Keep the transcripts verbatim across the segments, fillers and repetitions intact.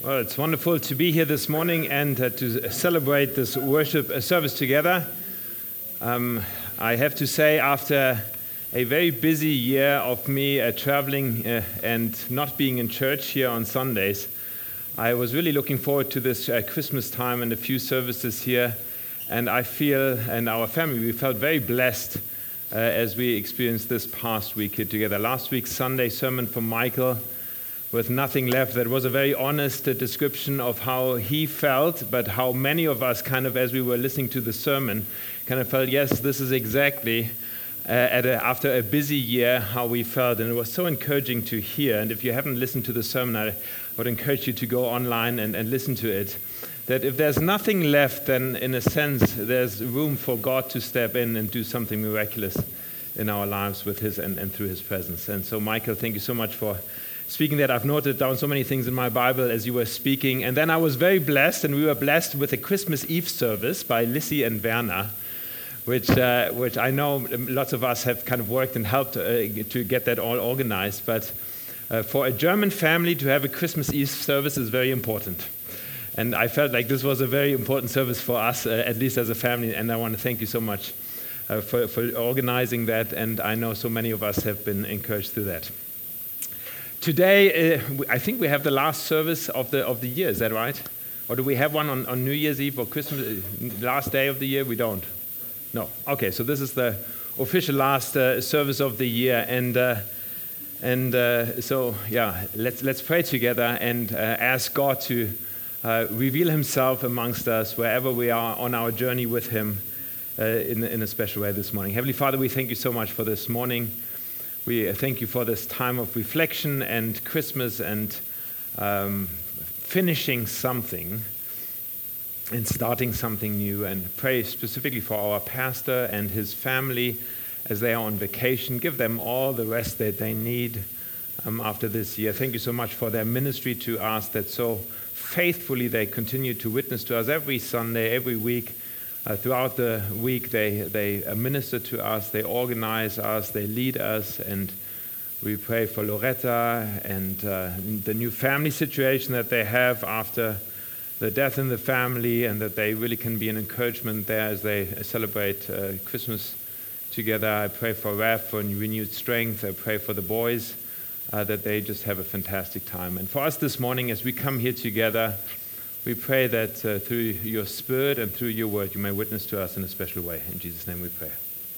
Well, it's wonderful to be here this morning and uh, to celebrate this worship uh, service together. Um, I have to say, after a very busy year of me uh, traveling uh, and not being in church here on Sundays, I was really looking forward to this uh, Christmas time and a few services here. And I feel, and our family, we felt very blessed uh, as we experienced this past week here together. Last week's Sunday sermon from Michael, with nothing left, that was a very honest uh, description of how he felt, but how many of us kind of, as we were listening to the sermon, kind of felt, yes, this is exactly, uh, at a, after a busy year, how we felt. And it was so encouraging to hear. And if you haven't listened to the sermon, I would encourage you to go online and, and listen to it. That if there's nothing left, then in a sense, there's room for God to step in and do something miraculous in our lives with his and, and through his presence. And so, Michael, thank you so much for speaking that. I've noted down so many things in my Bible as you were speaking. And then I was very blessed, and we were blessed with a Christmas Eve service by Lissy and Werner, which uh, which I know lots of us have kind of worked and helped uh, to get that all organized. But uh, for a German family to have a Christmas Eve service is very important. And I felt like this was a very important service for us, uh, at least as a family. And I want to thank you so much uh, for, for organizing that. And I know so many of us have been encouraged through that. Today, uh, I think we have the last service of the of the year. Is that right? Or do we have one on, on New Year's Eve or Christmas, last day of the year? We don't. No. Okay, so this is the official last uh, service of the year, and uh, and uh, so yeah, let's let's pray together and uh, ask God to uh, reveal Himself amongst us wherever we are on our journey with Him uh, in in a special way this morning. Heavenly Father, we thank you so much for this morning. We thank you for this time of reflection and Christmas and um, finishing something and starting something new, and pray specifically for our pastor and his family as they are on vacation. Give them all the rest that they need um, after this year. Thank you so much for their ministry to us, that so faithfully they continue to witness to us every Sunday, every week. Uh, throughout the week, they, they minister to us, they organize us, they lead us, and we pray for Loretta and uh, the new family situation that they have after the death in the family, and that they really can be an encouragement there as they celebrate uh, Christmas together. I pray for Raph for renewed strength. I pray for the boys uh, that they just have a fantastic time. And for us this morning, as we come here together, we pray that uh, through your Spirit and through your word, you may witness to us in a special way. In Jesus' name we pray.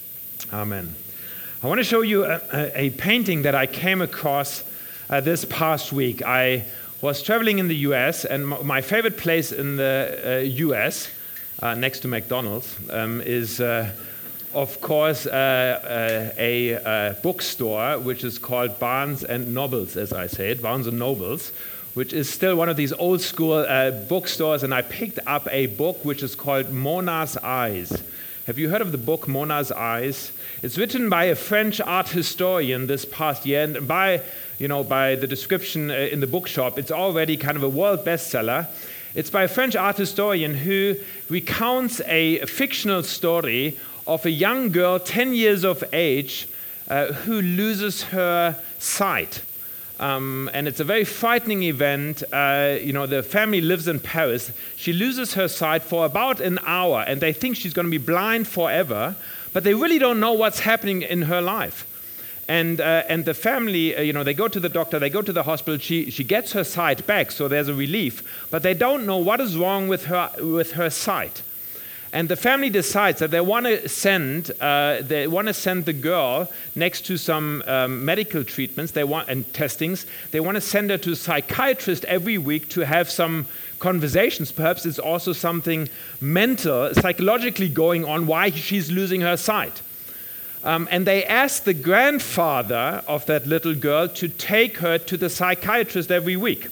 Amen. I want to show you a, a, a painting that I came across uh, this past week. I was traveling in the U S, and m- my favorite place in the uh, U S, uh, next to McDonald's, um, is, uh, of course, uh, uh, a uh, bookstore, which is called Barnes and Nobles, as I say it, Barnes and Nobles, which is still one of these old school uh, bookstores, and I picked up a book which is called Mona's Eyes. Have you heard of the book Mona's Eyes? It's written by a French art historian this past year, and by, you know, by the description uh, in the bookshop, it's already kind of a world bestseller. It's by a French art historian who recounts a fictional story of a young girl, ten years of age, uh, who loses her sight. Um, and it's a very frightening event. Uh, you know, the family lives in Paris. She loses her sight for about an hour, and they think she's going to be blind forever, but they really don't know what's happening in her life. And uh, and the family, uh, you know, they go to the doctor, they go to the hospital. She she gets her sight back, so there's a relief, but they don't know what is wrong with her with her sight. And the family decides that they want to send uh, they want to send the girl, next to some um, medical treatments they want and testings. They want to send her to a psychiatrist every week to have some conversations. Perhaps it's also something mental, psychologically going on why she's losing her sight. Um, and they ask the grandfather of that little girl to take her to the psychiatrist every week.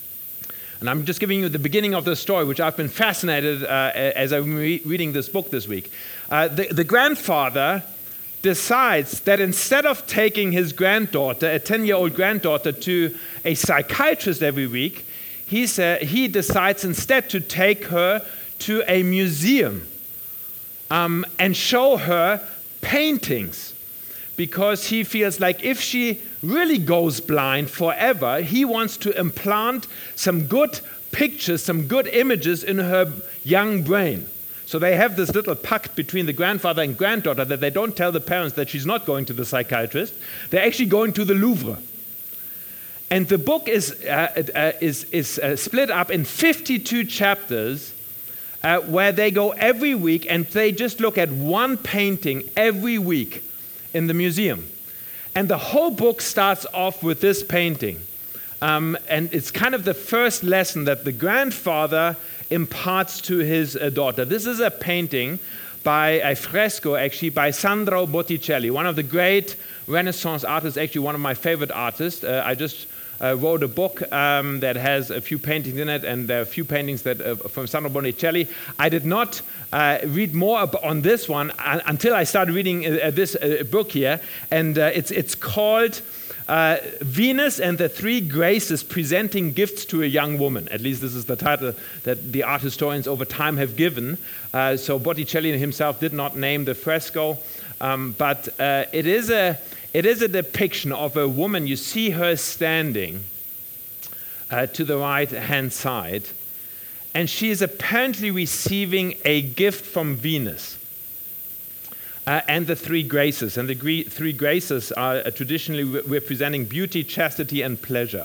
And I'm just giving you the beginning of the story, which I've been fascinated uh, as I'm re- reading this book this week. Uh, the, the grandfather decides that instead of taking his granddaughter, a ten-year-old granddaughter, to a psychiatrist every week, he, sa- he decides instead to take her to a museum um, and show her paintings. because he feels like if she really goes blind forever, he wants to implant some good pictures, some good images in her young brain. So they have this little pact between the grandfather and granddaughter that they don't tell the parents that she's not going to the psychiatrist. They're actually going to the Louvre. And the book is, uh, uh, is, is uh, split up in fifty-two chapters uh, where they go every week and they just look at one painting every week in the museum. And the whole book starts off with this painting. Um, and it's kind of the first lesson that the grandfather imparts to his uh, daughter. This is a painting by a fresco, actually, by Sandro Botticelli, one of the great Renaissance artists, actually one of my favorite artists. Uh, I just uh, wrote a book um, that has a few paintings in it, and there are a few paintings that uh, from Sandro Botticelli. I did not uh, read more on this one uh, until I started reading uh, this uh, book here, and uh, it's it's called Uh, Venus and the Three Graces Presenting Gifts to a Young Woman. At least this is the title that the art historians over time have given. Uh, so Botticelli himself did not name the fresco, um, but uh, it is a it is a depiction of a woman. You see her standing uh, to the right-hand side, and she is apparently receiving a gift from Venus. Uh, and the three graces. And the gre- three graces are uh, traditionally re- representing beauty, chastity, and pleasure.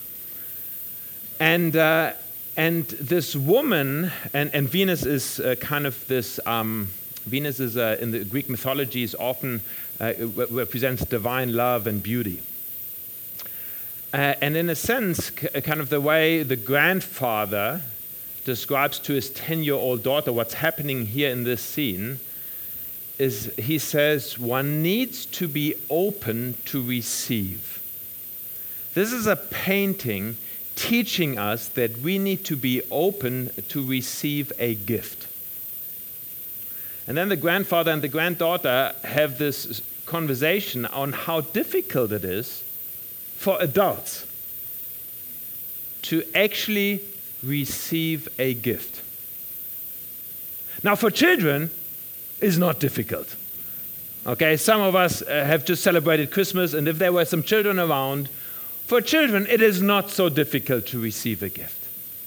And uh, and this woman, and, and Venus is uh, kind of this, um, Venus is uh, in the Greek mythology is often uh, re- represents divine love and beauty. Uh, and in a sense, c- kind of the way the grandfather describes to his ten-year-old daughter what's happening here in this scene is he says one needs to be open to receive. This is a painting teaching us that we need to be open to receive a gift. And then the grandfather and the granddaughter have this conversation on how difficult it is for adults to actually receive a gift. Now for children, is not difficult. Okay, some of us uh, have just celebrated Christmas, and if there were some children around, for children it is not so difficult to receive a gift.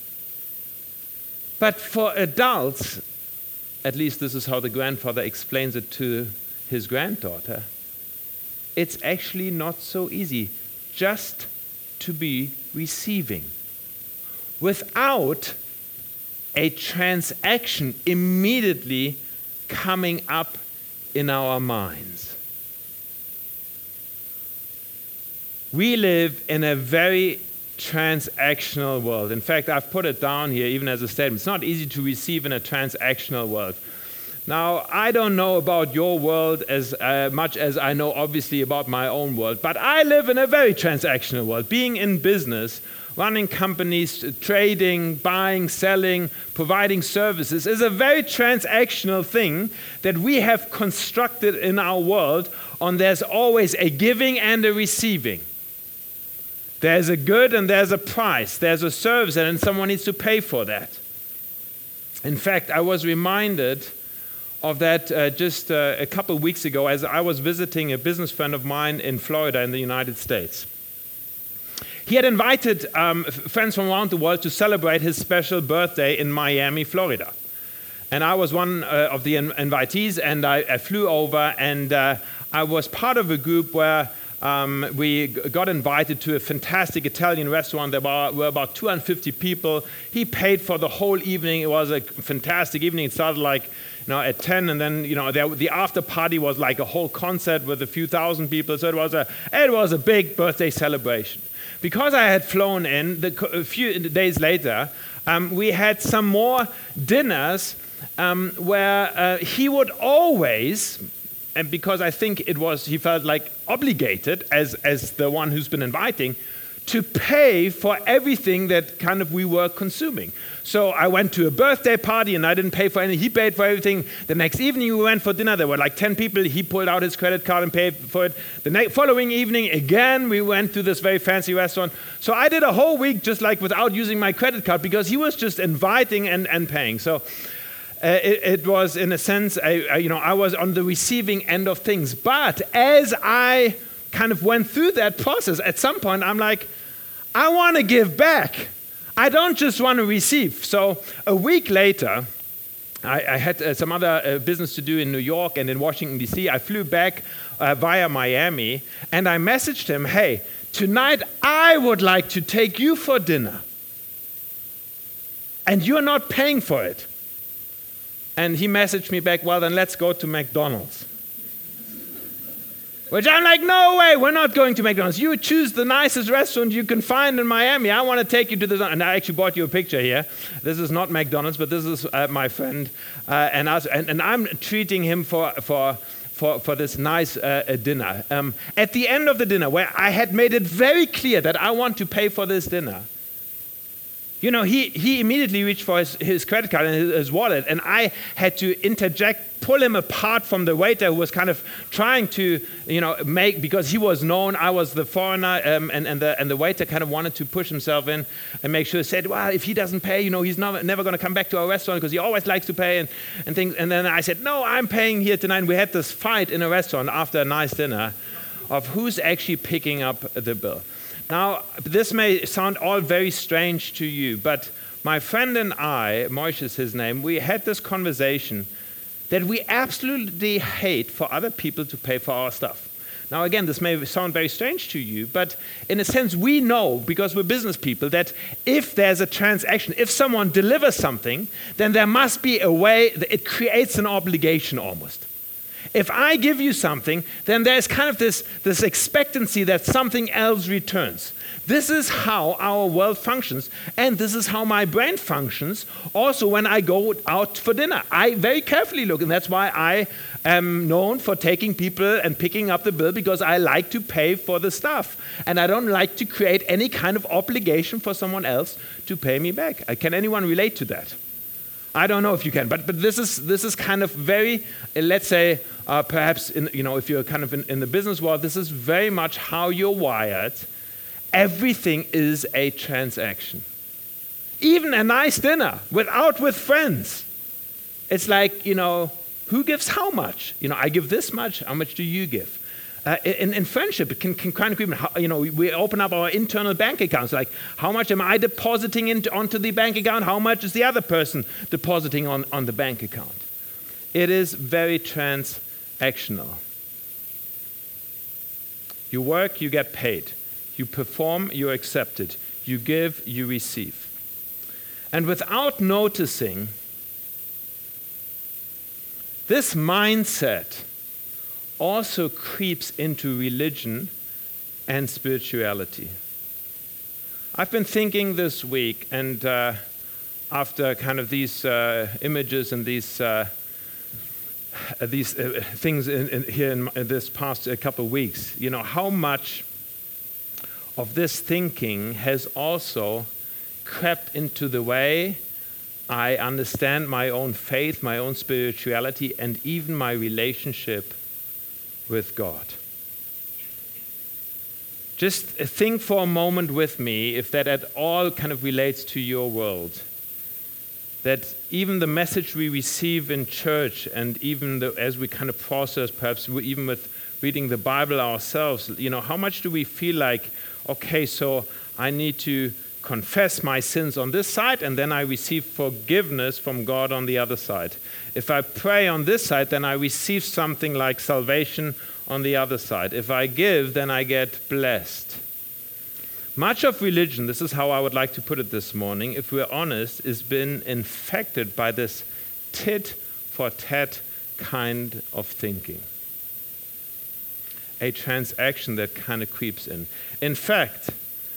But for adults, at least this is how the grandfather explains it to his granddaughter, it's actually not so easy just to be receiving without a transaction immediately coming up in our minds. We live in a very transactional world. In fact, I've put it down here even as a statement. It's not easy to receive in a transactional world. Now, I don't know about your world as uh, much as I know obviously about my own world, but I live in a very transactional world. Being in business, running companies, trading, buying, selling, providing services is a very transactional thing that we have constructed in our world on there's always a giving and a receiving. There's a good and there's a price. There's a service and someone needs to pay for that. In fact, I was reminded of that uh, just uh, a couple of weeks ago as I was visiting a business friend of mine in Florida in the United States. He had invited um, friends from around the world to celebrate his special birthday in Miami, Florida. And I was one uh, of the in- invitees, and I, I flew over, and uh, I was part of a group where um, we g- got invited to a fantastic Italian restaurant. There were, were about two hundred fifty people. He paid for the whole evening. It was a fantastic evening. It started like you know, at ten, and then you know there, the after party was like a whole concert with a few thousand people. So it was a it was a big birthday celebration. Because I had flown in, the, a few days later, um, we had some more dinners um, where uh, he would always, and because I think it was, he felt like obligated as, as the one who's been inviting, to pay for everything that kind of we were consuming. So I went to a birthday party and I didn't pay for anything. He paid for everything. The next evening we went for dinner. There were like ten people. He pulled out his credit card and paid for it. The ne- following evening, again, we went to this very fancy restaurant. So I did a whole week just like without using my credit card because he was just inviting and, and paying. So uh, it, it was in a sense, a, a, you know, I was on the receiving end of things. But as I kind of went through that process, at some point I'm like, I want to give back. I don't just want to receive. So a week later, I, I had uh, some other uh, business to do in New York and in Washington, D C. I flew back uh, via Miami, and I messaged him, hey, tonight I would like to take you for dinner. And you're not paying for it. And he messaged me back, well, then let's go to McDonald's. Which I'm like, no way, we're not going to McDonald's. You choose the nicest restaurant you can find in Miami. I want to take you to this. And I actually bought you a picture here. This is not McDonald's, but this is uh, my friend. Uh, and, us, and, and I'm treating him for, for, for, for this nice uh, dinner. Um, at the end of the dinner, where I had made it very clear that I want to pay for this dinner, you know, he, he immediately reached for his, his credit card and his, his wallet, and I had to interject, pull him apart from the waiter who was kind of trying to, you know, make, because he was known, I was the foreigner, um, and, and, the, and the waiter kind of wanted to push himself in and make sure, said, well, if he doesn't pay, you know, he's not, never going to come back to our restaurant because he always likes to pay and, and things. And then I said, no, I'm paying here tonight. And we had this fight in a restaurant after a nice dinner of who's actually picking up the bill. Now, this may sound all very strange to you, but my friend and I, Moish is his name, we had this conversation that we absolutely hate for other people to pay for our stuff. Now, again, this may sound very strange to you, but in a sense, we know, because we're business people, that if there's a transaction, if someone delivers something, then there must be a way that it creates an obligation almost. If I give you something, then there's kind of this, this expectancy that something else returns. This is how our world functions, and this is how my brain functions also when I go out for dinner. I very carefully look, and that's why I am known for taking people and picking up the bill, because I like to pay for the stuff. And I don't like to create any kind of obligation for someone else to pay me back. Can anyone relate to that? I don't know if you can, but but this is this is kind of very, uh, let's say, uh, perhaps in, you know, if you're kind of in, in the business world, this is very much how you're wired. Everything is a transaction. Even a nice dinner, without with friends. It's like, you know, who gives how much? You know, I give this much. How much do you give? Uh, in, in friendship, it can, can kind of, how, you know, we open up our internal bank accounts. Like, how much am I depositing into, onto the bank account? How much is the other person depositing on, on the bank account? It is very transactional. You work, you get paid. You perform, you're accepted. You give, you receive. And without noticing, this mindset also creeps into religion and spirituality. I've been thinking this week, and uh, after kind of these uh, images and these uh, these uh, things in, in, here in, in this past uh, couple of weeks, you know, how much of this thinking has also crept into the way I understand my own faith, my own spirituality, and even my relationship with God. Just think for a moment with me, if that at all kind of relates to your world, that even the message we receive in church, and even the, as we kind of process, perhaps even with reading the Bible ourselves, you know, how much do we feel like, okay, so I need to confess my sins on this side, and then I receive forgiveness from God on the other side. If I pray on this side, then I receive something like salvation on the other side. If I give, then I get blessed. Much of religion, this is how I would like to put it this morning, if we're honest, has been infected by this tit-for-tat kind of thinking. A transaction that kind of creeps in. In fact,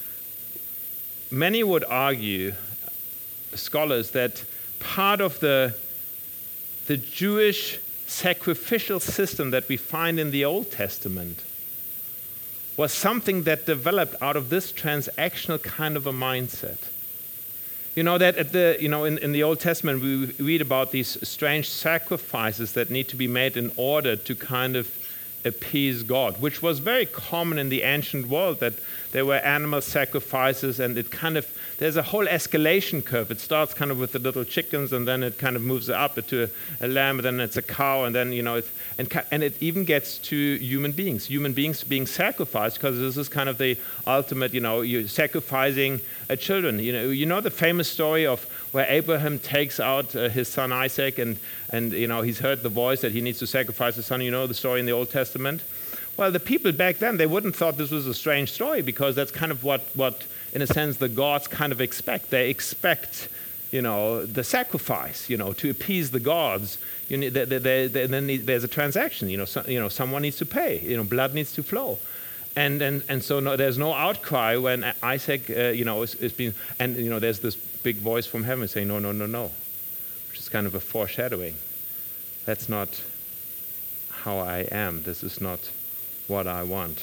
many would argue, scholars, that part of the, the Jewish sacrificial system that we find in the Old Testament was something that developed out of this transactional kind of a mindset. You know that at the you know in, in the Old Testament we read about these strange sacrifices that need to be made in order to kind of appease God, which was very common in the ancient world, that there were animal sacrifices, and it kind of, there's a whole escalation curve. It starts kind of with the little chickens, and then it kind of moves up to a, a lamb, and then it's a cow, and then, you know, it's, and, and it even gets to human beings, human beings being sacrificed, because this is kind of the ultimate, you know, you're sacrificing uh, children. You know, you know the famous story of where Abraham takes out uh, his son Isaac, and, and, you know, he's heard the voice that he needs to sacrifice his son. You know the story in the Old Testament? Well, the people back then, they wouldn't thought this was a strange story, because that's kind of what, what, in a sense, the gods kind of expect. They expect, you know, the sacrifice, you know, to appease the gods. You need, they, they, they, then there's a transaction, you know, so, you know, someone needs to pay, you know, blood needs to flow. And, and, and so no, there's no outcry when Isaac, uh, you know, is, is being, and, you know, there's this big voice from heaven saying, no, no, no, no, which is kind of a foreshadowing. That's not how I am. This is not what I want.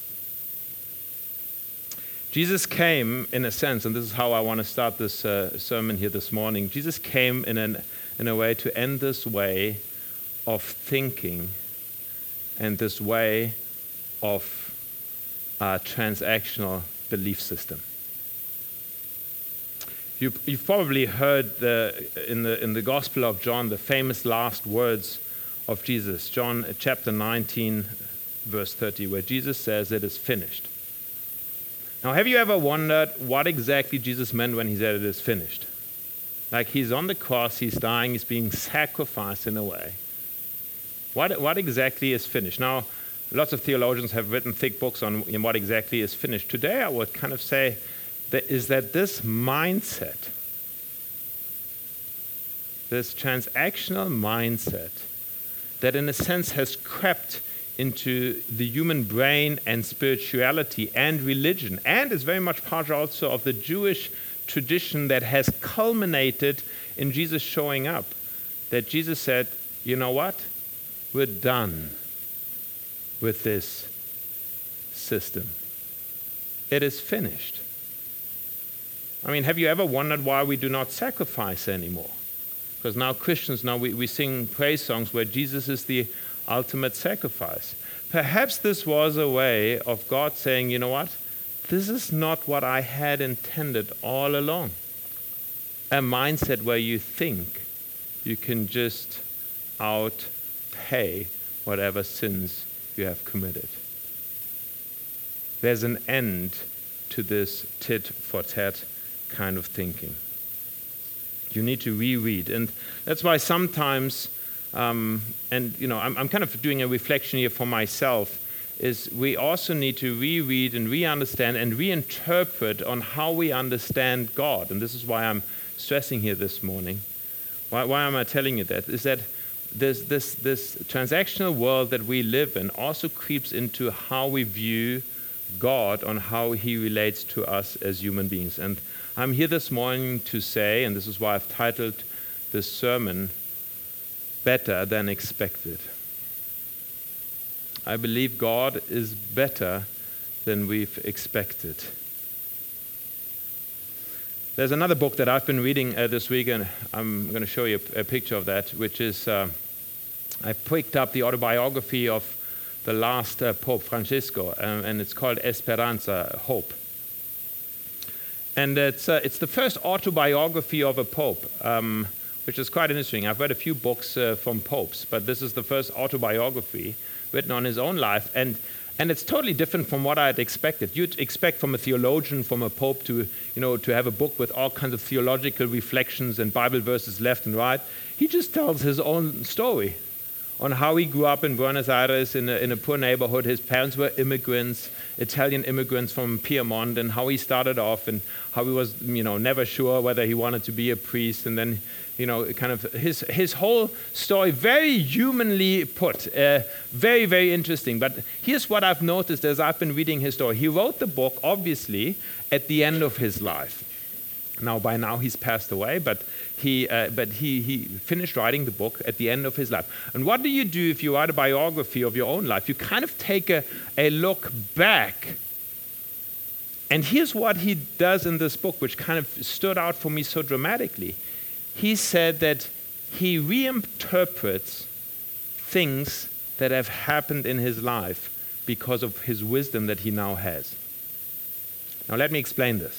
Jesus came, in a sense, and this is how I want to start this uh, sermon here this morning. Jesus came in, an, in a way to end this way of thinking and this way of uh, transactional belief system. You, you've probably heard the, in, the, in the Gospel of John the famous last words of Jesus, John chapter nineteen, verse thirty, where Jesus says, "It is finished." Now, have you ever wondered what exactly Jesus meant when he said it is finished? Like, he's on the cross, he's dying, he's being sacrificed in a way. What, what exactly is finished? Now, lots of theologians have written thick books on what exactly is finished. Today, I would kind of say that is that this mindset, this transactional mindset, that in a sense has crept into the human brain and spirituality and religion, and is very much part also of the Jewish tradition that has culminated in Jesus showing up. That Jesus said, you know what? We're done with this system. It is finished. I mean, have you ever wondered why we do not sacrifice anymore? Because now Christians, now we, we sing praise songs where Jesus is the ultimate sacrifice. Perhaps this was a way of God saying, you know what? This is not what I had intended all along. A mindset where you think you can just outpay whatever sins you have committed. There's an end to this tit for tat kind of thinking. You need to reread. And that's why sometimes Um, and, you know, I'm, I'm kind of doing a reflection here for myself, is we also need to reread and re-understand and reinterpret on how we understand God. And this is why I'm stressing here this morning. Why, why am I telling you that? Is that this, this, this transactional world that we live in also creeps into how we view God, on how he relates to us as human beings. And I'm here this morning to say, and this is why I've titled this sermon, Better Than Expected. I believe God is better than we've expected. There's another book that I've been reading uh, this week, and I'm going to show you a, a picture of that, which is, uh, I picked up the autobiography of the last uh, Pope Francisco, um, and it's called Esperanza, Hope. And it's, uh, it's the first autobiography of a pope, um, which is quite interesting. I've read a few books uh, from popes, but this is the first autobiography written on his own life. And, and it's totally different from what I had expected. You'd expect from a theologian, from a pope, to, you know, to have a book with all kinds of theological reflections and Bible verses left and right. He just tells his own story on how he grew up in Buenos Aires in a, in a poor neighborhood. His parents were immigrants, Italian immigrants from Piedmont, and how he started off and how he was, you know, never sure whether he wanted to be a priest. And then, you know, kind of his his whole story, very humanly put, uh, very, very interesting. But here's what I've noticed as I've been reading his story. He wrote the book, obviously, at the end of his life. Now, by now, he's passed away, but he uh, but he he finished writing the book at the end of his life. And what do you do if you write a biography of your own life? You kind of take a, a look back. And here's what he does in this book, which kind of stood out for me so dramatically. He said that he reinterprets things that have happened in his life because of his wisdom that he now has. Now let me explain this.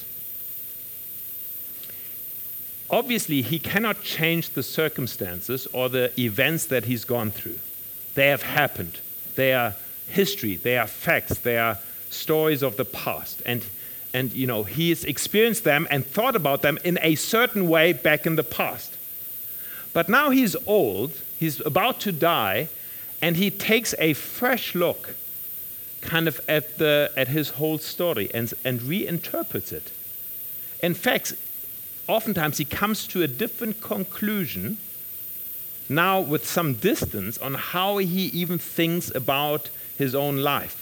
Obviously, he cannot change the circumstances or the events that he's gone through. They have happened. They are history. They are facts. They are stories of the past. And, and you know, he has experienced them and thought about them in a certain way back in the past. But now he's old. He's about to die. And he takes a fresh look kind of at, the, at his whole story and, and reinterprets it. In fact, oftentimes he comes to a different conclusion now with some distance on how he even thinks about his own life.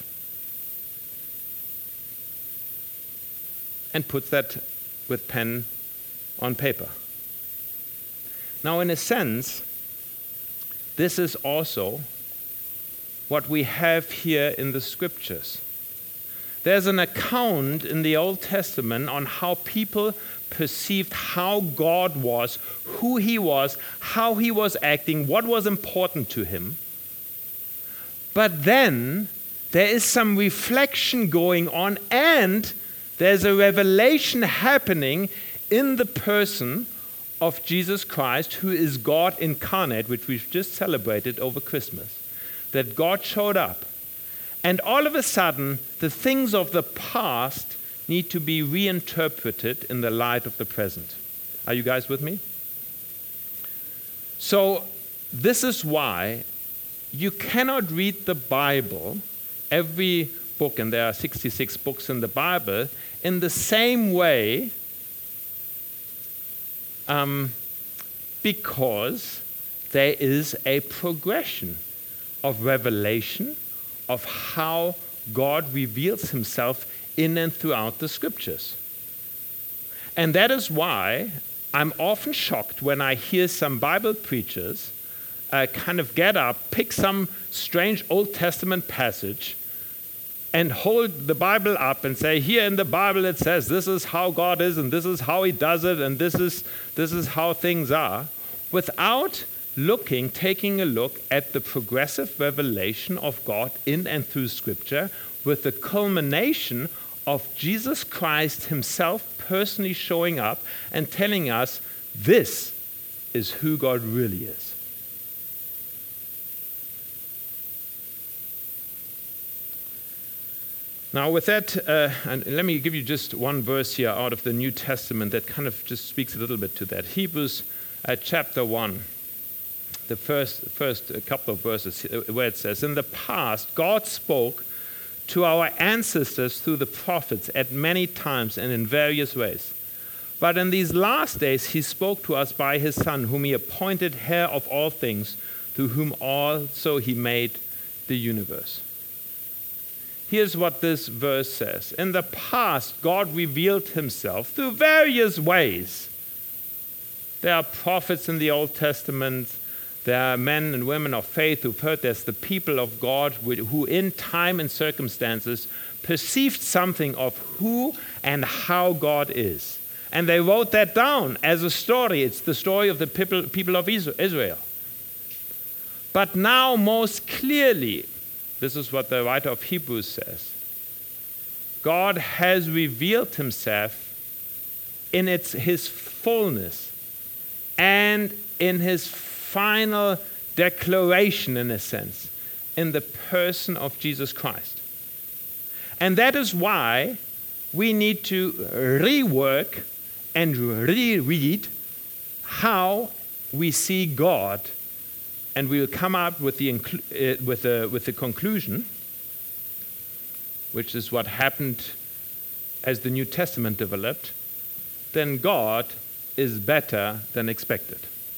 And puts that with pen on paper. Now, in a sense, this is also what we have here in the scriptures. There's an account in the Old Testament on how people perceived how God was, who he was, how he was acting, what was important to him. But then there is some reflection going on, and there's a revelation happening in the person of Jesus Christ, who is God incarnate, which we've just celebrated over Christmas. That God showed up. And all of a sudden, the things of the past need to be reinterpreted in the light of the present. Are you guys with me? So, this is why you cannot read the Bible, every book, and there are sixty-six books in the Bible, in the same way, um, because there is a progression of revelation of how God reveals himself in and throughout the scriptures. And that is why I'm often shocked when I hear some Bible preachers uh, kind of get up, pick some strange Old Testament passage, and hold the Bible up and say, here in the Bible it says this is how God is, and this is how he does it, and this is, this is how things are, without looking, taking a look at the progressive revelation of God in and through Scripture, with the culmination of Jesus Christ himself personally showing up and telling us this is who God really is. Now with that, uh, and let me give you just one verse here out of the New Testament that kind of just speaks a little bit to that. Hebrews uh, chapter one. The first, first couple of verses where it says, in the past, God spoke to our ancestors through the prophets at many times and in various ways. But in these last days, he spoke to us by his Son, whom he appointed heir of all things, through whom also he made the universe. Here's what this verse says. In the past, God revealed himself through various ways. There are prophets in the Old Testament. There are men and women of faith who've heard this, the people of God who in time and circumstances perceived something of who and how God is. And they wrote that down as a story. It's the story of the people, people of Israel. But now most clearly, this is what the writer of Hebrews says, God has revealed himself in its, his fullness and in his final declaration, in a sense, in the person of Jesus Christ. And that is why we need to rework and reread how we see God, and we will come up with the, uh, with the, with the conclusion, which is what happened as the New Testament developed, then God is better than expected.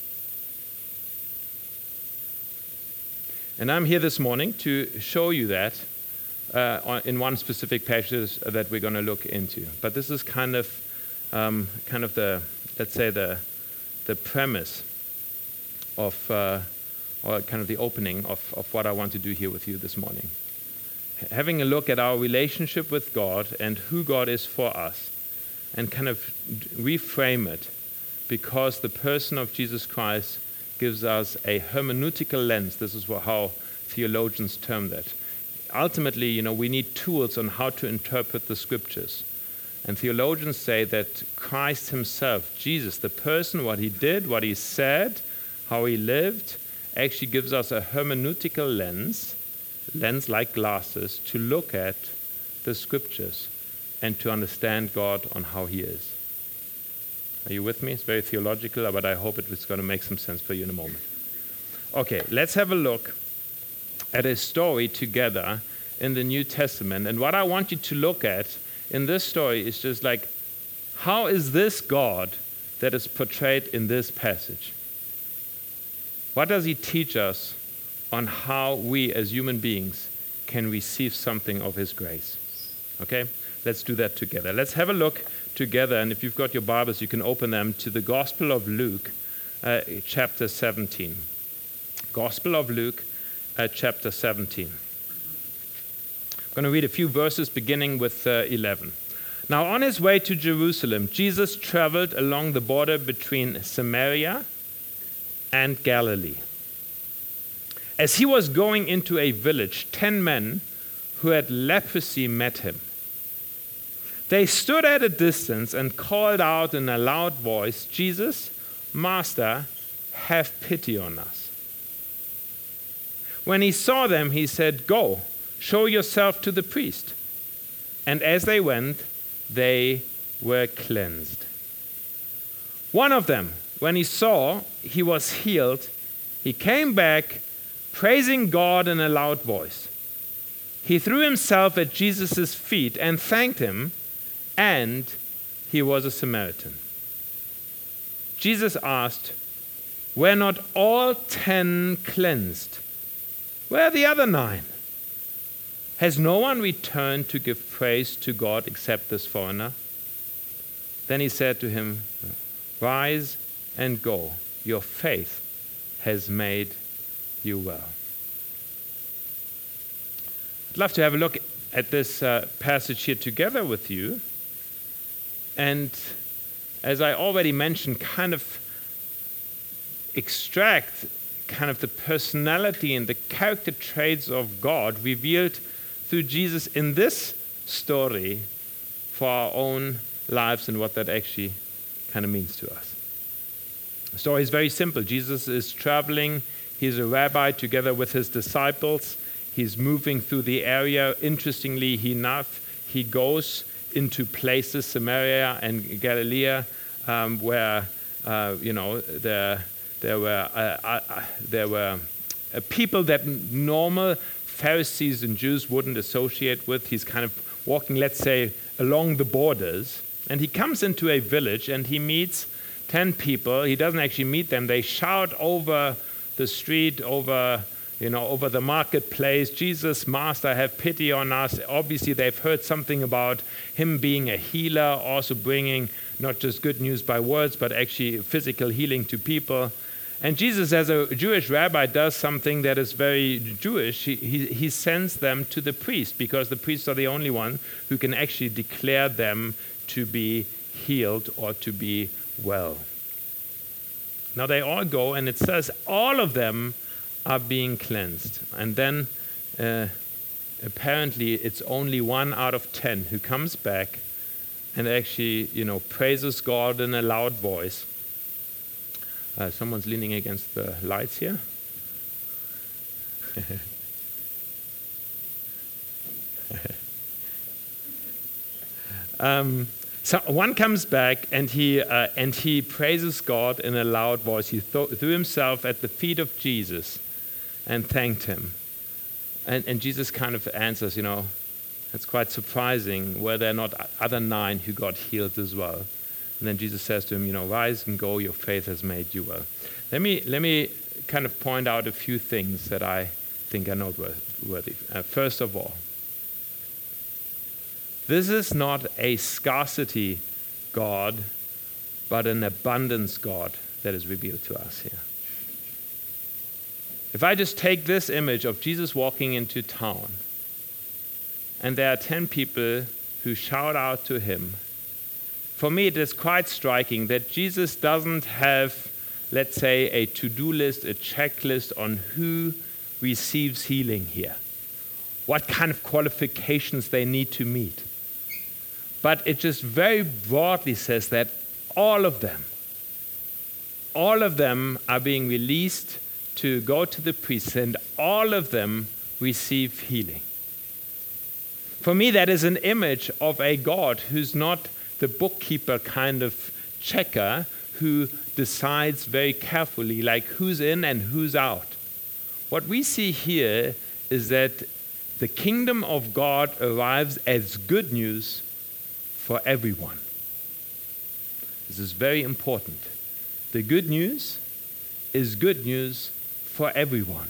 And I'm here this morning to show you that uh, in one specific passage that we're going to look into. But this is kind of, um, kind of the, let's say the, the premise of, uh, or kind of the opening of, of what I want to do here with you this morning. Having a look at our relationship with God and who God is for us, and kind of reframe it, because the person of Jesus Christ gives us a hermeneutical lens. This is how theologians term that. Ultimately, you know, we need tools on how to interpret the scriptures. And theologians say that Christ himself, Jesus, the person, what he did, what he said, how he lived, actually gives us a hermeneutical lens, lens like glasses, to look at the scriptures and to understand God on how he is. Are you with me? It's very theological, but I hope it's going to make some sense for you in a moment. Okay, let's have a look at a story together in the New Testament. And what I want you to look at in this story is just like, how is this God that is portrayed in this passage? What does he teach us on how we as human beings can receive something of his grace? Okay, let's do that together. Let's have a look together, and if you've got your Bibles, you can open them to the Gospel of Luke, uh, chapter seventeen. Gospel of Luke, uh, chapter seventeen. I'm going to read a few verses beginning with uh, eleven. Now, on his way to Jerusalem, Jesus traveled along the border between Samaria and Galilee. As he was going into a village, ten men who had leprosy met him. They stood at a distance and called out in a loud voice, "Jesus, Master, have pity on us." When he saw them, he said, "Go, show yourself to the priest." And as they went, they were cleansed. One of them, when he saw he was healed, he came back, praising God in a loud voice. He threw himself at Jesus' feet and thanked him, and he was a Samaritan. Jesus asked, "Were not all ten cleansed? Where are the other nine? Has no one returned to give praise to God except this foreigner?" Then he said to him, "Rise and go. Your faith has made you well." I'd love to have a look at this uh, passage here together with you. And as I already mentioned, kind of extract kind of the personality and the character traits of God revealed through Jesus in this story for our own lives and what that actually kind of means to us. The story is very simple. Jesus is traveling. He's a rabbi together with his disciples. He's moving through the area. Interestingly enough, he goes into places, Samaria and Galilee, um, where uh, you know there there were uh, uh, there were uh, people that normal Pharisees and Jews wouldn't associate with. He's kind of walking, let's say, along the borders, and he comes into a village and he meets ten people. He doesn't actually meet them. They shout over the street, over you know, over the marketplace, "Jesus, Master, have pity on us." Obviously, they've heard something about him being a healer, also bringing not just good news by words, but actually physical healing to people. And Jesus, as a Jewish rabbi, does something that is very Jewish. He, he, he sends them to the priest, because the priests are the only one who can actually declare them to be healed or to be well. Now they all go, and it says all of them are being cleansed. And then uh, apparently it's only one out of ten who comes back and actually, you know, praises God in a loud voice. Uh, someone's leaning against the lights here. um, so one comes back and he uh, and he praises God in a loud voice. He th- threw himself at the feet of Jesus and thanked him. And, and Jesus kind of answers, you know, it's quite surprising, were there not other nine who got healed as well? And then Jesus says to him, you know, "Rise and go, your faith has made you well." Let me let me kind of point out a few things that I think are noteworthy. Uh, first of all, this is not a scarcity God, but an abundance God that is revealed to us here. If I just take this image of Jesus walking into town, and there are ten people who shout out to him, for me it is quite striking that Jesus doesn't have, let's say, a to-do list, a checklist on who receives healing here, what kind of qualifications they need to meet. But it just very broadly says that all of them, all of them are being released to go to the priest, and all of them receive healing. For me, that is an image of a God who's not the bookkeeper kind of checker who decides very carefully, like who's in and who's out. What we see here is that the kingdom of God arrives as good news for everyone. This is very important. The good news is good news for everyone,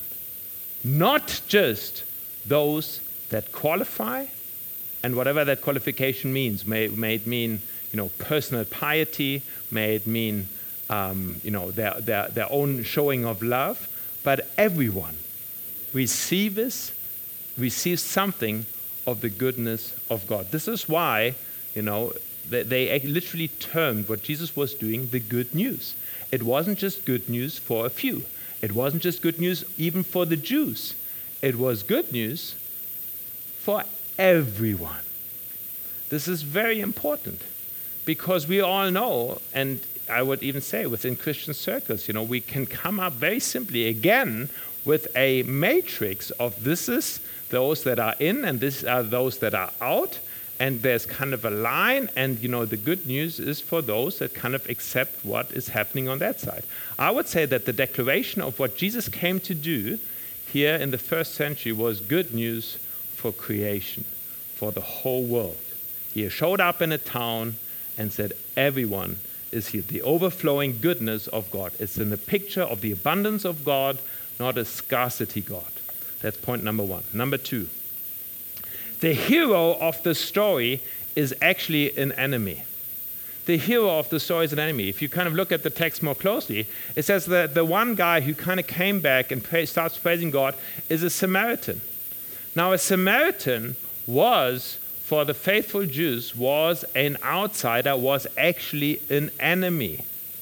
not just those that qualify, and whatever that qualification means. May, may it mean, you know, personal piety, may it mean, um, you know, their, their, their own showing of love, but everyone receives, receives something of the goodness of God. This is why, you know, they, they literally termed what Jesus was doing the good news. It wasn't just good news for a few. It wasn't just good news even for the Jews. It was good news for everyone. This is very important because we all know, and I would even say within Christian circles, you know, we can come up very simply again with a matrix of this is those that are in and this are those that are out, and there's kind of a line, and you know, the good news is for those that kind of accept what is happening on that side. I would say that the declaration of what Jesus came to do here in the first century was good news for creation, for the whole world. He showed up in a town and said, everyone is here. The overflowing goodness of God. It's in the picture of the abundance of God, not a scarcity God. That's point number one. Number two, the hero of the story is actually an enemy. The hero of the story is an enemy. If you kind of look at the text more closely, it says that the one guy who kind of came back and pray, starts praising God is a Samaritan. Now, a Samaritan was, for the faithful Jews, was an outsider, was actually an enemy.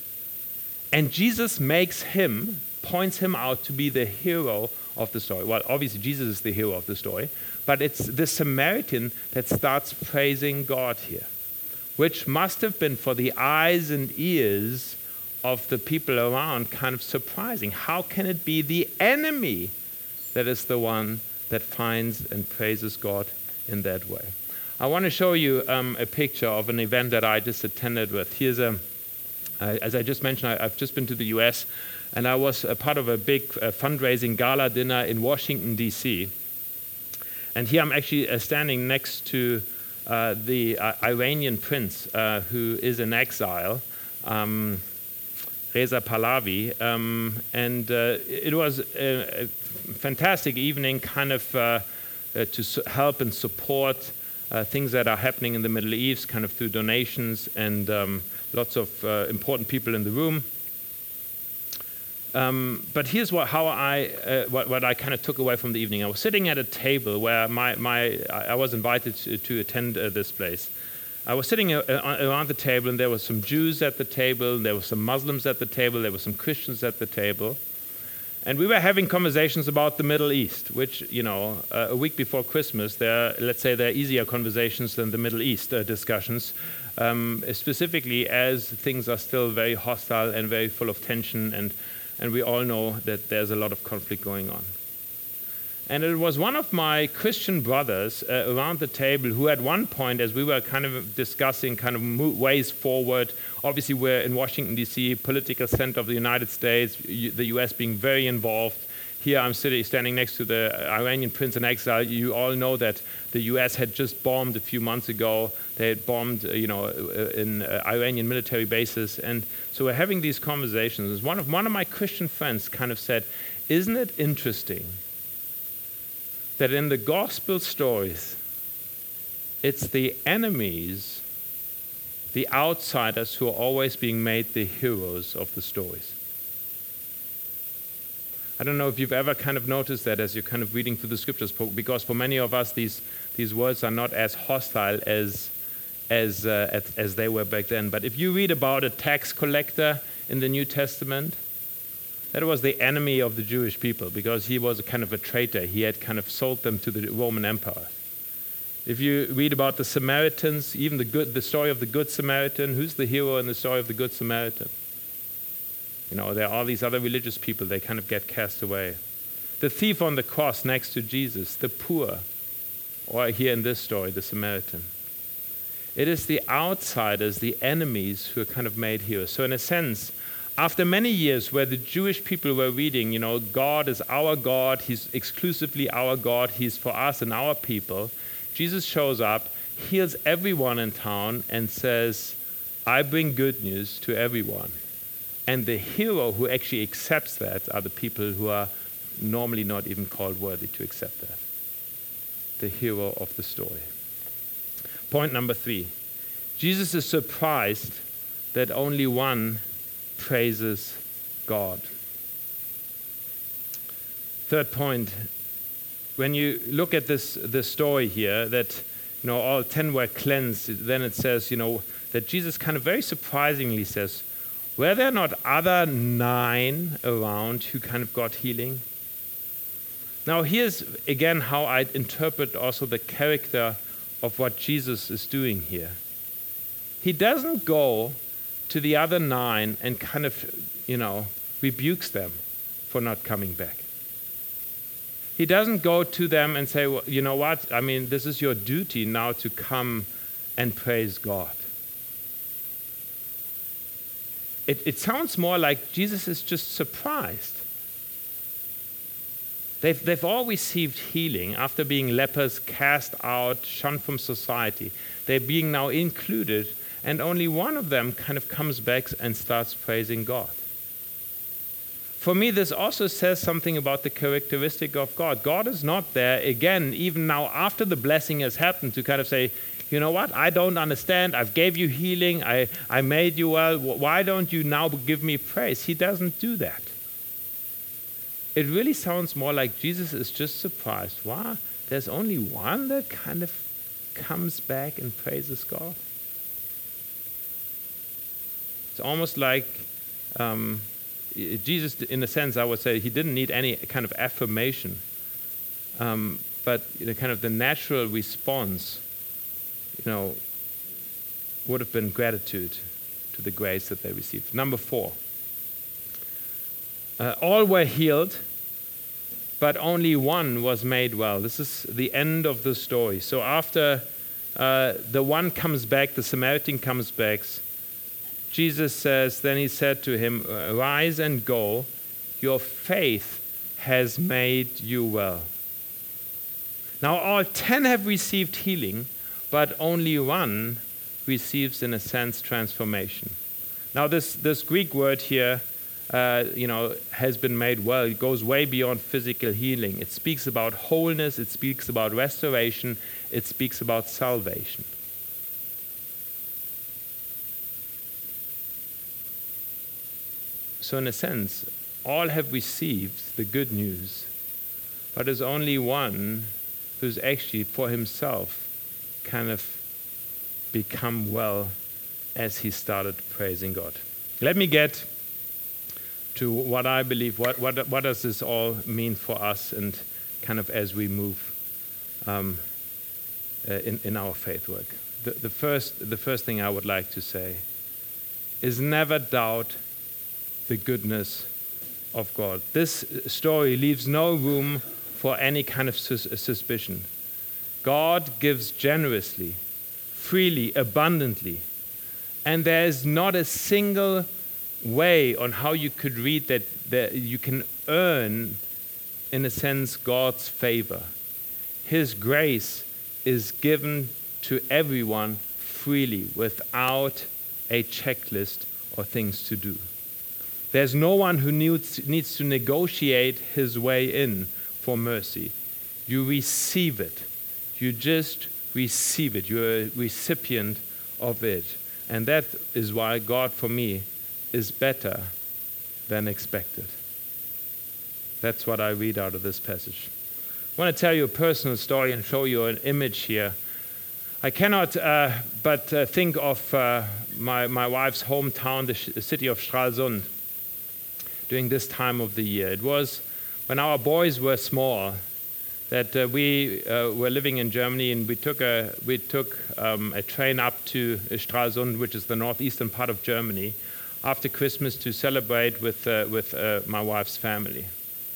And Jesus makes him, points him out to be the hero of the story. Well, obviously, Jesus is the hero of the story, but it's the Samaritan that starts praising God here, which must have been for the eyes and ears of the people around kind of surprising. How can it be the enemy that is the one that finds and praises God in that way? I want to show you um, a picture of an event that I just attended with. Here's a, uh, as I just mentioned, I, I've just been to the U S, and I was a part of a big uh, fundraising gala dinner in Washington, D C And here I'm actually uh, standing next to uh, the uh, Iranian prince uh, who is in exile, um, Reza Pahlavi. Um, and uh, it was a, a fantastic evening kind of uh, uh, to su- help and support Uh, things that are happening in the Middle East, kind of through donations, and um, lots of uh, important people in the room. Um, but here's what, how I, uh, what, what I kind of took away from the evening. I was sitting at a table where my, my, I was invited to, to attend uh, this place. I was sitting uh, around the table, and there were some Jews at the table, there were some Muslims at the table, there were some Christians at the table. And we were having conversations about the Middle East, which, you know, uh, a week before Christmas, there, let's say there are easier conversations than the Middle East uh, discussions, um, specifically as things are still very hostile and very full of tension, and, and we all know that there's a lot of conflict going on. And it was one of my Christian brothers uh, around the table who at one point, as we were kind of discussing kind of mo- ways forward, obviously we're in Washington, D C, political center of the United States, the U S being very involved. Here I'm sitting, standing next to the Iranian prince in exile. You all know that the U S had just bombed a few months ago. They had bombed, uh, you know, uh, in uh, Iranian military bases. And so we're having these conversations. One of, one of my Christian friends kind of said, isn't it interesting that in the gospel stories, it's the enemies, the outsiders, who are always being made the heroes of the stories? I don't know if you've ever kind of noticed that as you're kind of reading through the scriptures, because for many of us, these these words are not as hostile as as uh, as, as they were back then. But if you read about a tax collector in the New Testament, That was the enemy of the Jewish people because he was a kind of a traitor. He had kind of sold them to the Roman Empire. If you read about the Samaritans, even the good, the story of the Good Samaritan, who's the hero in the story of the Good Samaritan? You know, there are all these other religious people, they kind of get cast away. The thief on the cross next to Jesus, the poor, or here in this story, the Samaritan. It is the outsiders, the enemies, who are kind of made heroes. So in a sense, after many years where the Jewish people were reading, you know, God is our God, he's exclusively our God, he's for us and our people, Jesus shows up, heals everyone in town, and says, I bring good news to everyone. And the hero who actually accepts that are the people who are normally not even called worthy to accept that. The hero of the story. Point number three. Jesus is surprised that only one praises God. Third point. When you look at this, this story here, that you know all ten were cleansed, then it says, you know, that Jesus kind of very surprisingly says, were there not other nine around who kind of got healing? Now here's again how I interpret also the character of what Jesus is doing here. He doesn't go to the other nine and kind of, you know, rebukes them for not coming back. He doesn't go to them and say, well, you know what, I mean, this is your duty now to come and praise God. It, it sounds more like Jesus is just surprised. They've, they've all received healing after being lepers, cast out, shunned from society. They're being now included, and only one of them kind of comes back and starts praising God. For me, this also says something about the characteristic of God. God is not there, again, even now after the blessing has happened, to kind of say, you know what, I don't understand, I've gave you healing, I, I made you well, why don't you now give me praise? He doesn't do that. It really sounds more like Jesus is just surprised. Wow, there's only one that kind of comes back and praises God. It's almost like um, Jesus, in a sense, I would say, he didn't need any kind of affirmation. Um, but you know, kind of the natural response, you know, would have been gratitude to the grace that they received. Number four. Uh, all were healed, but only one was made well. This is the end of the story. So after uh, the one comes back, the Samaritan comes back, Jesus says, then he said to him, rise and go, your faith has made you well. Now all ten have received healing, but only one receives, in a sense, transformation. Now this, this Greek word here, uh, you know, has been made well. It goes way beyond physical healing. It speaks about wholeness, it speaks about restoration, it speaks about salvation. So in a sense, all have received the good news, but there's only one who's actually for himself kind of become well as he started praising God. Let me get to what I believe, what, what, what does this all mean for us, and kind of as we move um, uh, in, in our faith work. The, the, first, the first thing I would like to say is never doubt the goodness of God. This story leaves no room for any kind of sus- suspicion. God gives generously, freely, abundantly, and there is not a single way on how you could read that, that you can earn, in a sense, God's favor. His grace is given to everyone freely without a checklist or things to do. There's no one who needs, needs to negotiate his way in for mercy. You receive it. You just receive it. You're a recipient of it. And that is why God, for me, is better than expected. That's what I read out of this passage. I want to tell you a personal story and show you an image here. I cannot uh, but uh, think of uh, my, my wife's hometown, the, sh- the city of Stralsund. during this time of the year. It was when our boys were small that uh, we uh, were living in Germany, and we took a we took um, a train up to Stralsund, which is the northeastern part of Germany, after Christmas to celebrate with uh, with uh, my wife's family.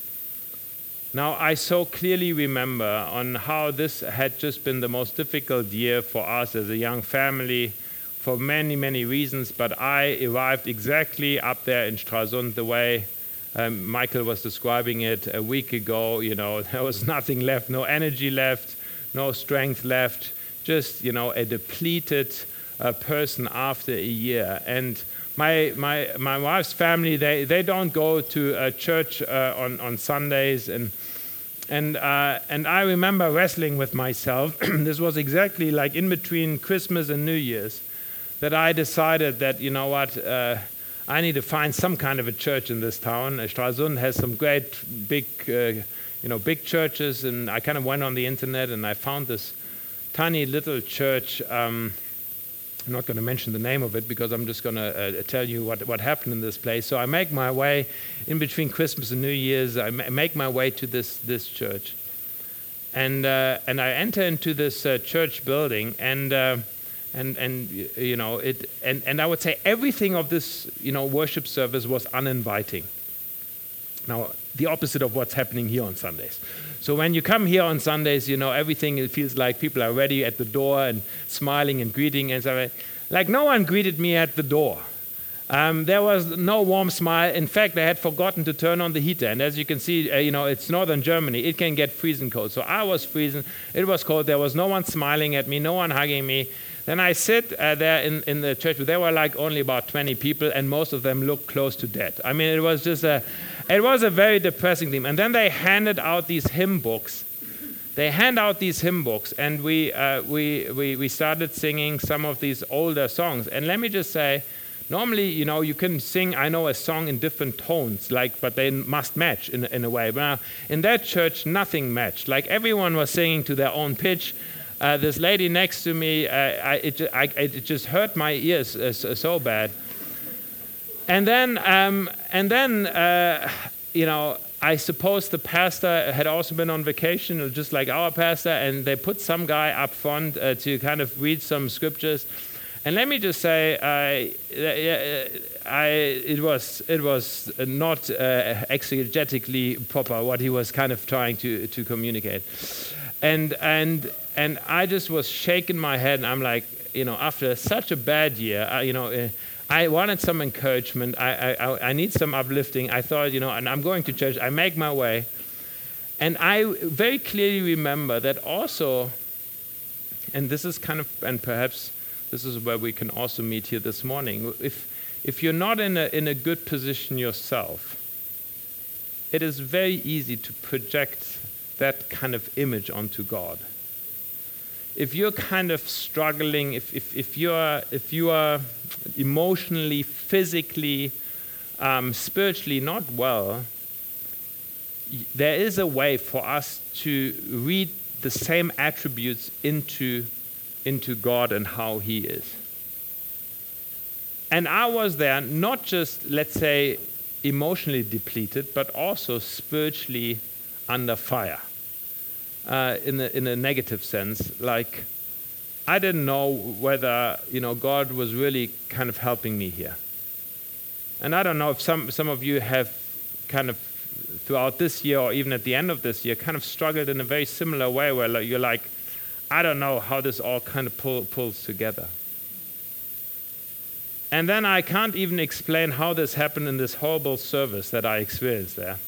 Now, I so clearly remember on how this had just been the most difficult year for us as a young family for many, many reasons, but I arrived exactly up there in Stralsund the way um, Michael was describing it a week ago. You know, there was nothing left, no energy left, no strength left, just, you know, a depleted uh, person after a year. And My my my wife's family, they, they don't go to a church uh, on on Sundays, and and uh, and I remember wrestling with myself. This was exactly like in between Christmas and New Year's that I decided that, you know what, uh, I need to find some kind of a church in this town. Stralsund has some great big uh, you know big churches, and I kind of went on the internet and I found this tiny little church. Um, I'm not going to mention the name of it because I'm just going to uh, tell you what, what happened in this place. So I make my way in between Christmas and New Year's. I ma- make my way to this this church, and uh, and I enter into this uh, church building, and uh, and and you know it, and and I would say everything of this you know worship service was uninviting. Now, the opposite of what's happening here on Sundays. So when you come here on Sundays, you know, everything, it feels like people are ready at the door and smiling and greeting and so on. Like, no one greeted me at the door. Um, there was no warm smile. In fact, I had forgotten to turn on the heater. And as you can see, uh, you know, it's northern Germany. It can get freezing cold. So I was freezing. It was cold. There was no one smiling at me, no one hugging me. Then I sit uh, there in, in the church. There were like only about twenty people, and most of them looked close to death. I mean, it was just a, it was a very depressing thing. And then they handed out these hymn books. They hand out these hymn books, and we uh, we we we started singing some of these older songs. And let me just say, normally, you know, you can sing, I know, a song in different tones, like, but they must match in in a way. But now, in that church, nothing matched. Like, everyone was singing to their own pitch. Uh, this lady next to me, uh, I, it, I, it just hurt my ears uh, so, so bad. And then, um, and then, uh, you know, I suppose the pastor had also been on vacation, just like our pastor, and they put some guy up front uh, to kind of read some scriptures. And let me just say, I, I, it was it was not uh, exegetically proper what he was kind of trying to to communicate, and and and I just was shaking my head, and I'm like, you know, after such a bad year, I, you know. Uh, I wanted some encouragement. I, I I need some uplifting. I thought, you know, and I'm going to church. I make my way. And I very clearly remember that also, and this is kind of, and perhaps this is where we can also meet here this morning. If if you're not in a in a good position yourself, it is very easy to project that kind of image onto God. If you're kind of struggling, if if if you're if you are emotionally, physically, um, spiritually not well, there is a way for us to read the same attributes into into God and how He is. And I was there not just, let's say, emotionally depleted, but also spiritually under fire. Uh, in a, in a negative sense, like I didn't know whether you know God was really kind of helping me here. And I don't know if some some of you have kind of throughout this year or even at the end of this year kind of struggled in a very similar way, where like, you're like, I don't know how this all kind of pull, pulls together. And then I can't even explain how this happened in this horrible service that I experienced there.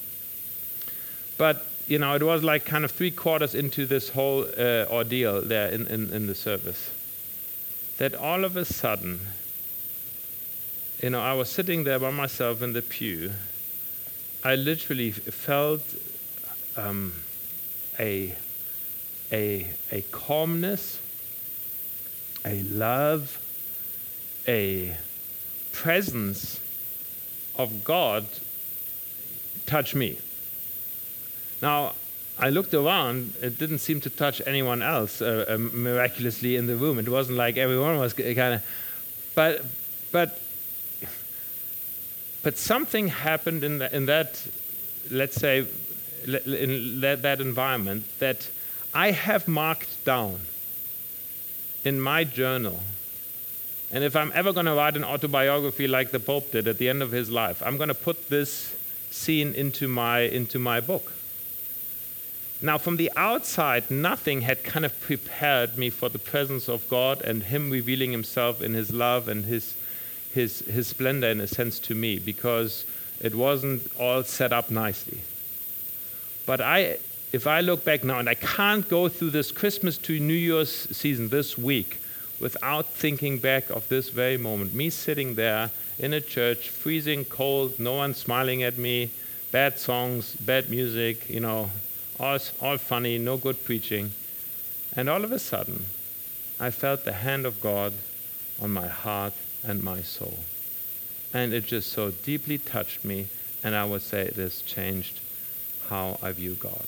But you know, it was like kind of three quarters into this whole uh, ordeal there in, in, in the service, that all of a sudden, you know, I was sitting there by myself in the pew. I literally felt um, a, a, a calmness, a love, a presence of God touch me. Now, I looked around, it didn't seem to touch anyone else uh, uh, miraculously in the room. It wasn't like everyone was kind of, but, but But something happened in, the, in that, let's say, in that, that environment that I have marked down in my journal. And if I'm ever going to write an autobiography like the Pope did at the end of his life, I'm going to put this scene into my, into my book. Now, from the outside, nothing had kind of prepared me for the presence of God and Him revealing Himself in His love and His, His, His splendor, in a sense, to me, because it wasn't all set up nicely. But I, if I look back now, and I can't go through this Christmas to New Year's season this week without thinking back of this very moment, me sitting there in a church, freezing cold, no one smiling at me, bad songs, bad music, you know, all, all funny, no good preaching. And all of a sudden, I felt the hand of God on my heart and my soul. And it just so deeply touched me, and I would say it has changed how I view God.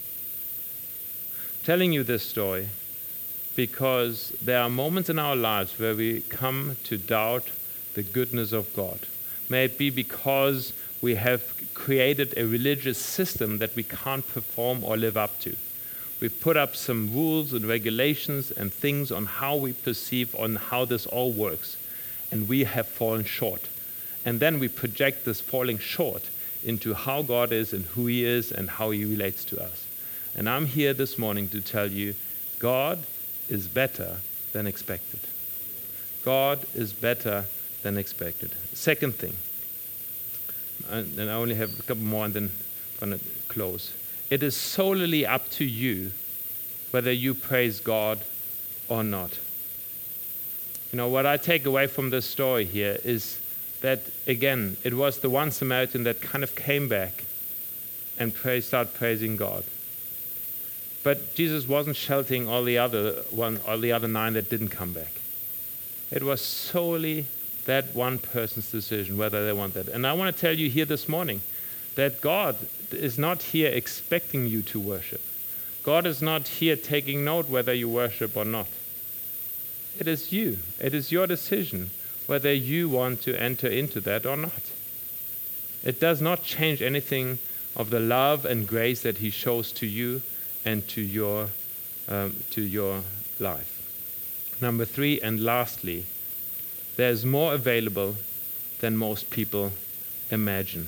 I'm telling you this story because there are moments in our lives where we come to doubt the goodness of God. May it be because we have created a religious system that we can't perform or live up to. We've put up some rules and regulations and things on how we perceive, on how this all works, and we have fallen short. And then we project this falling short into how God is and who He is and how He relates to us. And I'm here this morning to tell you, God is better than expected. God is better than expected. Second thing, and I only have a couple more and then I'm going to close. It is solely up to you whether you praise God or not. You know, what I take away from this story here is that, again, it was the one Samaritan that kind of came back and praised, started praising God. But Jesus wasn't sheltering all the other one, all the other nine that didn't come back. It was solely that one person's decision whether they want that. And I want to tell you here this morning that God is not here expecting you to worship. God is not here taking note whether you worship or not. It is you. It is your decision whether you want to enter into that or not. It does not change anything of the love and grace that He shows to you and to your, um, to your life. Number three, and lastly, there's more available than most people imagine.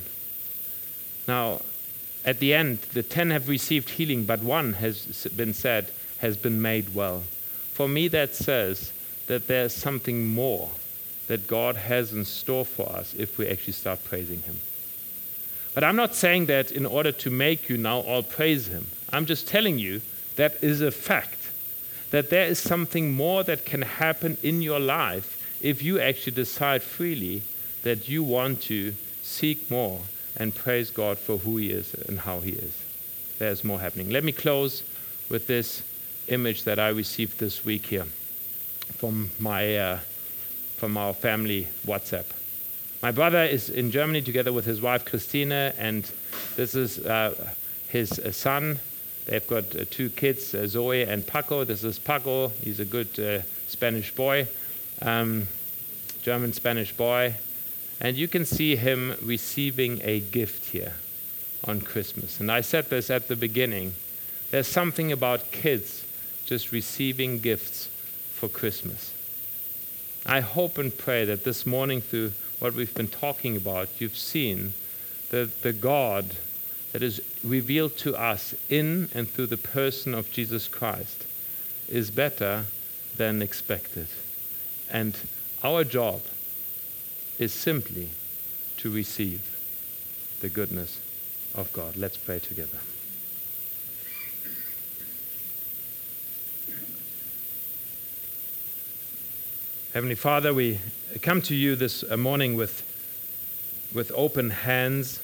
Now, at the end, the ten have received healing, but one has been said, has been made well. For me, that says that there's something more that God has in store for us if we actually start praising Him. But I'm not saying that in order to make you now all praise Him. I'm just telling you that is a fact, that there is something more that can happen in your life if you actually decide freely that you want to seek more and praise God for who He is and how He is. There's more happening. Let me close with this image that I received this week here from my uh, from our family WhatsApp. My brother is in Germany together with his wife Christina, and this is uh, his uh, son. They've got uh, two kids, uh, Zoe and Paco. This is Paco. He's a good uh, Spanish boy, um, German-Spanish boy. And you can see him receiving a gift here on Christmas. And I said this at the beginning. There's something about kids just receiving gifts for Christmas. I hope and pray that this morning, through what we've been talking about, you've seen that the God that is revealed to us in and through the person of Jesus Christ is better than expected. And our job is simply to receive the goodness of God. Let's pray together. Heavenly Father, we come to you this morning with, with open hands,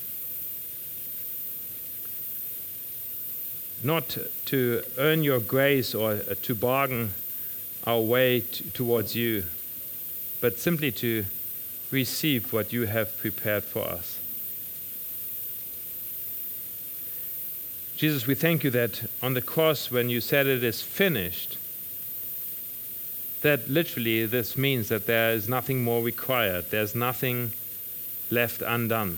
not to earn your grace or to bargain our way to, towards you, but simply to receive what you have prepared for us. Jesus, we thank you that on the cross, when you said it is finished, that literally this means that there is nothing more required. There's nothing left undone.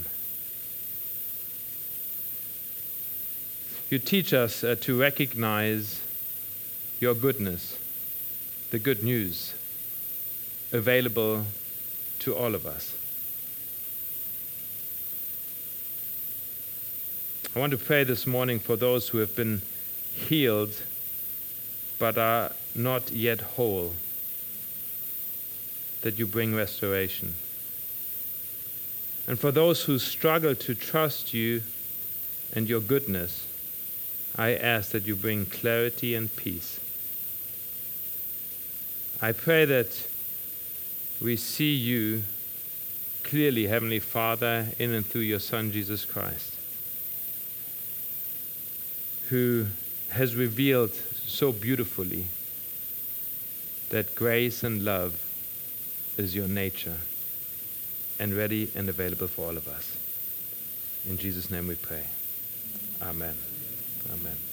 You teach us uh, to recognize your goodness, the good news available to all of us. I want to pray this morning for those who have been healed but are not yet whole, that you bring restoration. And for those who struggle to trust you and your goodness, I ask that you bring clarity and peace. I pray that we see you clearly, Heavenly Father, in and through your Son, Jesus Christ, who has revealed so beautifully that grace and love is your nature and ready and available for all of us. In Jesus' name we pray. Amen. Amen.